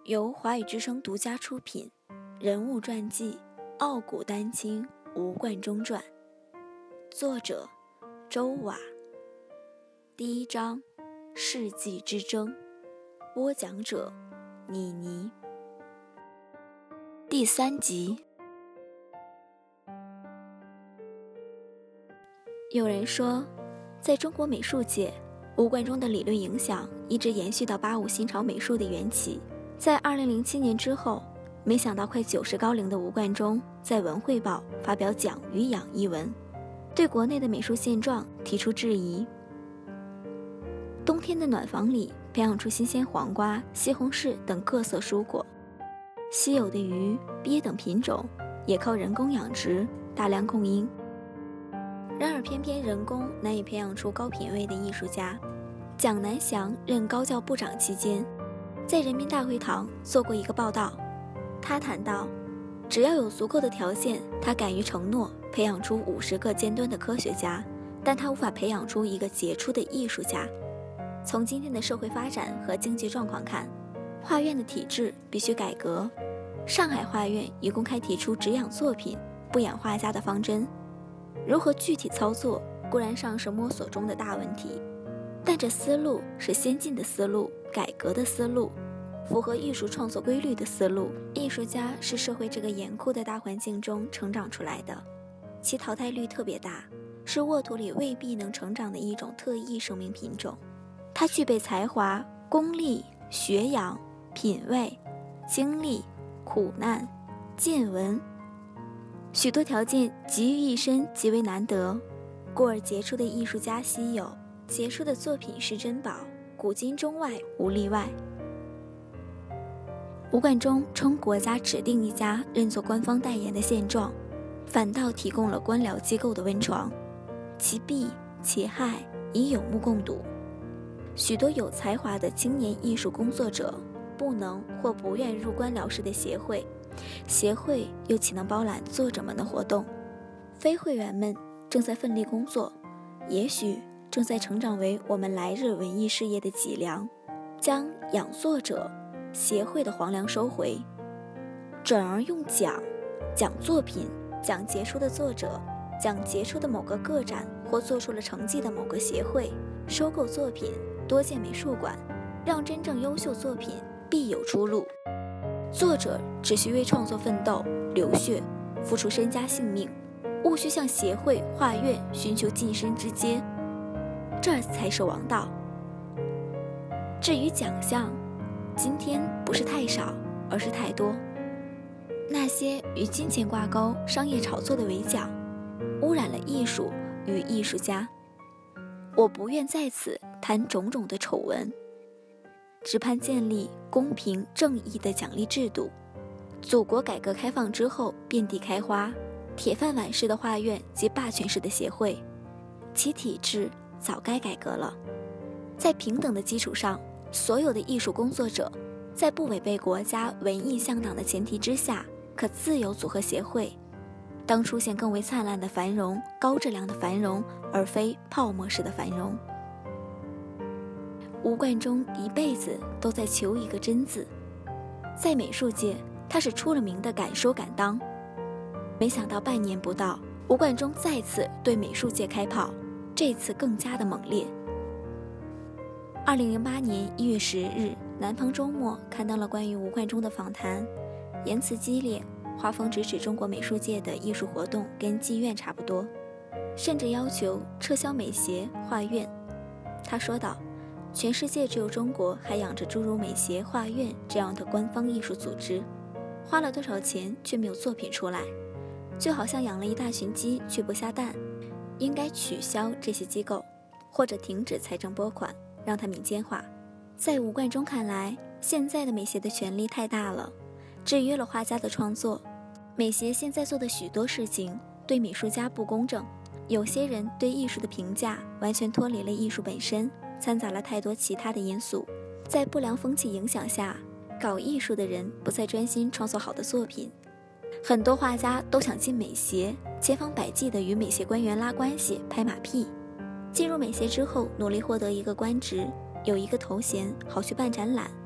由华语之声独家出品，人物传记《傲骨丹青吴冠中传》，作者周瓦，第一章世纪之争，播讲者妮妮。第三集。有人说，在中国美术界，吴冠中的理论影响一直延续到85新潮美术的缘起。在2007年之后，没想到快90高龄的吴冠中在《文汇报》发表《讲与养》一文，对国内的美术现状提出质疑。冬天的暖房里培养出新鲜黄瓜、西红柿等各色蔬果，稀有的鱼、鳖等品种也靠人工养殖大量供应。然而偏偏人工难以培养出高品位的艺术家。蒋南翔任高教部长期间，在人民大会堂做过一个报道，他谈到，只要有足够的条件，他敢于承诺培养出50个尖端的科学家，但他无法培养出一个杰出的艺术家。从今天的社会发展和经济状况看，画院的体制必须改革。上海画院已公开提出只养作品不养画家的方针，如何具体操作固然尚是摸索中的大问题，但这思路是先进的思路，改革的思路，符合艺术创作规律的思路。艺术家是社会这个严酷的大环境中成长出来的，其淘汰率特别大，是沃土里未必能成长的一种特异生命品种。他具备才华、功力、学养、品味、经历、苦难、见闻，许多条件集于一身，极为难得，故而杰出的艺术家稀有，杰出的作品是珍宝，古今中外无例外。吴冠中称国家指定一家认作官方代言的现状，反倒提供了官僚机构的温床，其弊其害已有目共睹。许多有才华的青年艺术工作者不能或不愿入官僚式的协会，协会又岂能包揽作者们的活动？非会员们正在奋力工作，也许正在成长为我们来日文艺事业的脊梁，将养作者协会的皇粮收回，转而用奖作品，奖杰出的作者，奖杰出的某个个展或做出了成绩的某个协会，收购作品，多建美术馆，让真正优秀作品必有出路。作者只需为创作奋斗、流血，付出身家性命，务须向协会、画院寻求晋升之阶，这才是王道。至于奖项，今天不是太少，而是太多。那些与金钱挂钩、商业炒作的伪奖，污染了艺术与艺术家。我不愿在此谈种种的丑闻，只盼建立公平正义的奖励制度。祖国改革开放之后遍地开花，铁饭碗式的画院及霸权式的协会，其体制早该改革了。在平等的基础上，所有的艺术工作者在不违背国家文艺向党的前提之下，可自由组合协会。当出现更为灿烂的繁荣、高质量的繁荣，而非泡沫式的繁荣。吴冠中一辈子都在求一个真字，在美术界他是出了名的敢说敢当。没想到半年不到，吴冠中再次对美术界开炮，这次更加的猛烈。2008年1月10日，南方周末刊登了关于吴冠中的访谈，言辞激烈，画风直指中国美术界的艺术活动跟妓院差不多，甚至要求撤销美协、画院。他说道，全世界只有中国还养着诸如美协、画院这样的官方艺术组织，花了多少钱却没有作品出来，就好像养了一大群鸡却不下蛋。应该取消这些机构，或者停止财政拨款，让它民间化。在吴冠中看来，现在的美协的权力太大了，制约了画家的创作。美协现在做的许多事情对美术家不公正，有些人对艺术的评价完全脱离了艺术本身，掺杂了太多其他的因素。在不良风气影响下，搞艺术的人不再专心创作好的作品，很多画家都想进美协，千方百计地与美协官员拉关系、拍马屁。进入美协之后，努力获得一个官职，有一个头衔，好去办展览，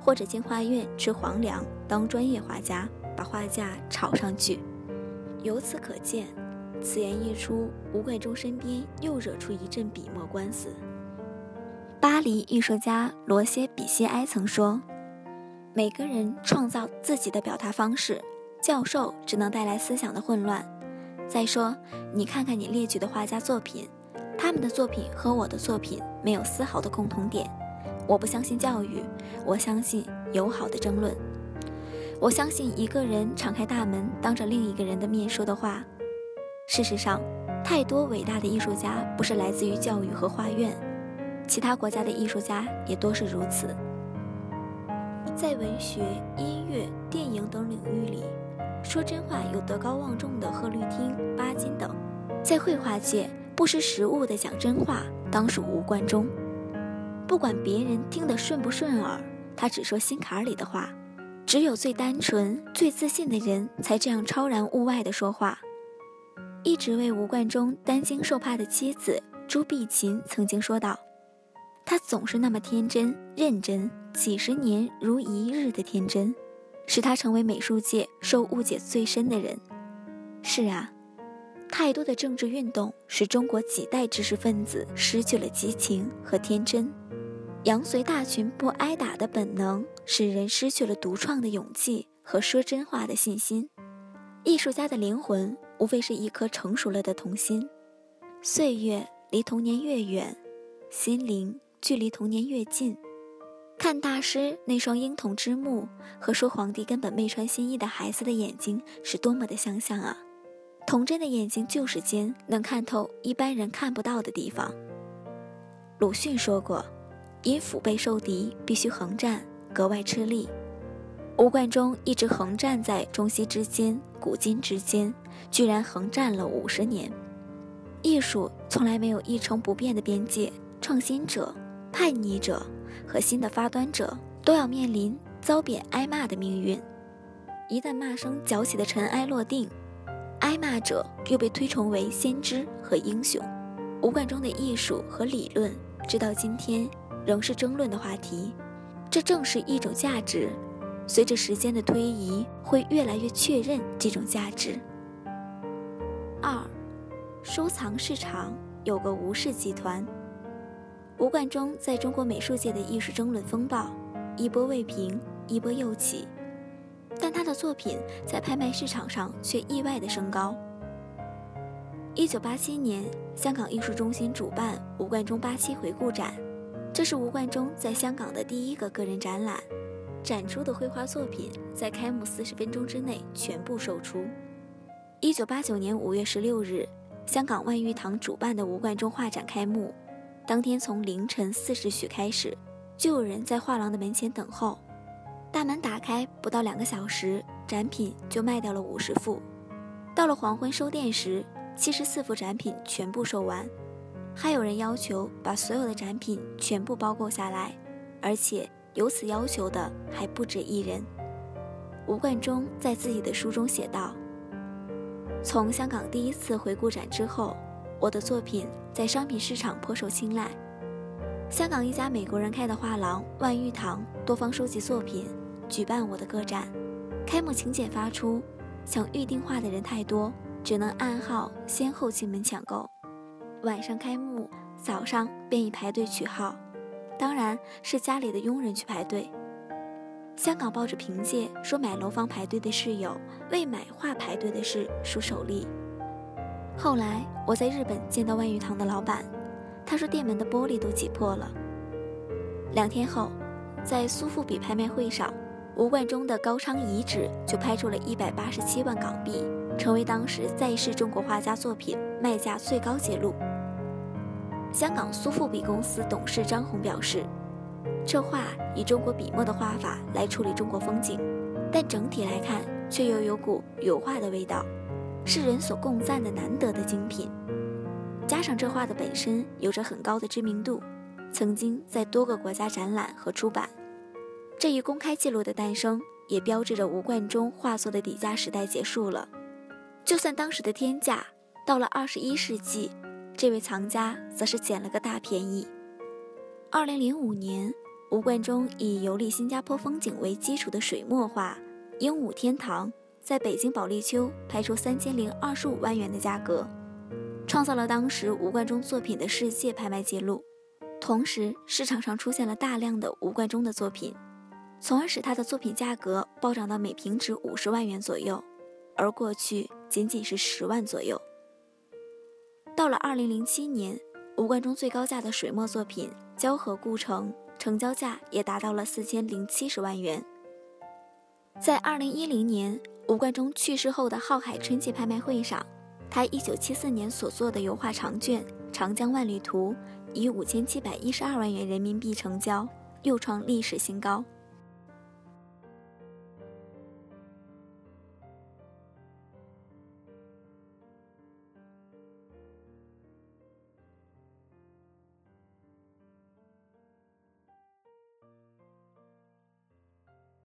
或者进画院吃皇粮，当专业画家，把画价炒上去。由此可见，此言一出，吴冠中身边又惹出一阵笔墨官司。巴黎艺术家罗歇比西埃曾说，每个人创造自己的表达方式，教授只能带来思想的混乱。再说，你看看你列举的画家作品，他们的作品和我的作品没有丝毫的共同点。我不相信教育，我相信友好的争论。我相信一个人敞开大门，当着另一个人的面说的话。事实上，太多伟大的艺术家不是来自于教育和画院，其他国家的艺术家也多是如此。在文学、音乐、电影等领域里，说真话有德高望重的贺绿汀、巴金等；在绘画界，不识时务的讲真话，当属吴冠中。不管别人听得顺不顺耳，他只说心坎里的话。只有最单纯、最自信的人，才这样超然物外的说话。一直为吴冠中担惊受怕的妻子朱碧琴曾经说道，他总是那么天真认真，几十年如一日的天真，使他成为美术界受误解最深的人。是啊，太多的政治运动使中国几代知识分子失去了激情和天真，羊随大群不挨打的本能使人失去了独创的勇气和说真话的信心。艺术家的灵魂无非是一颗成熟了的童心，岁月离童年越远，心灵距离童年越近。看大师那双婴童之目和说皇帝根本没穿新衣的孩子的眼睛是多么的相像啊！童真的眼睛就是尖，能看透一般人看不到的地方。鲁迅说过，因腹背受敌必须横战，格外吃力。吴冠中一直横站在中西之间，古今之间，居然横站了50年。艺术从来没有一成不变的边界，创新者、叛逆者和新的发端者都要面临遭贬挨骂的命运。一旦骂声搅起的尘埃落定，挨骂者又被推崇为先知和英雄。吴冠中的艺术和理论直到今天仍是争论的话题，这正是一种价值，随着时间的推移会越来越确认这种价值。2. 收藏市场有个吴氏集团。吴冠中在中国美术界的艺术争论风暴一波未平，一波又起，但他的作品在拍卖市场上却意外地升高。1987年，香港艺术中心主办吴冠中87回顾展，这是吴冠中在香港的第一个个人展览，展出的绘画作品在开幕40分钟之内全部售出。1989年5月16日，香港万玉堂主办的吴冠中画展开幕，当天从凌晨4时许开始，就有人在画廊的门前等候。大门打开不到2个小时，展品就卖掉了50幅。到了黄昏收店时，74幅展品全部售完，还有人要求把所有的展品全部包购下来，而且有此要求的还不止一人。吴冠中在自己的书中写道，从香港第一次回顾展之后，我的作品在商品市场颇受青睐。香港一家美国人开的画廊万玉堂多方收集作品，举办我的个展。开幕请柬发出，想预定画的人太多，只能暗号先后进门抢购。晚上开幕，早上便已排队取号，当然是家里的佣人去排队。香港报纸凭借说买楼房排队的事有，为买画排队的事属首例。后来我在日本见到万玉堂的老板，他说店门的玻璃都挤破了。2天后，在苏富比拍卖会上，吴冠中的高昌遗址就拍出了187万港币，成为当时在世中国画家作品卖价最高纪录。香港苏富比公司董事张红表示，这画以中国笔墨的画法来处理中国风景，但整体来看却又有股油画的味道，是人所共赞的难得的精品。加上这画的本身有着很高的知名度，曾经在多个国家展览和出版。这一公开记录的诞生，也标志着吴冠中画作的底价时代结束了。就算当时的天价，到了21世纪，这位藏家则是捡了个大便宜。2005年， 吴冠中以游历新加坡风景为基础的水墨画《鹦鹉天堂》在北京保利丘拍出3025万元的价格，创造了当时吴冠中作品的世界拍卖记录。同时，市场上出现了大量的吴冠中的作品，从而使他的作品价格暴涨到每平值50万元左右，而过去仅仅是10万左右。到了2007年，吴冠中最高价的水墨作品《交河故城》成交价也达到了4070万元。在2010年吴冠中去世后的浩海春季拍卖会上，他1974年所做的油画长卷《长江万里图》以5712万元人民币成交，又创历史新高。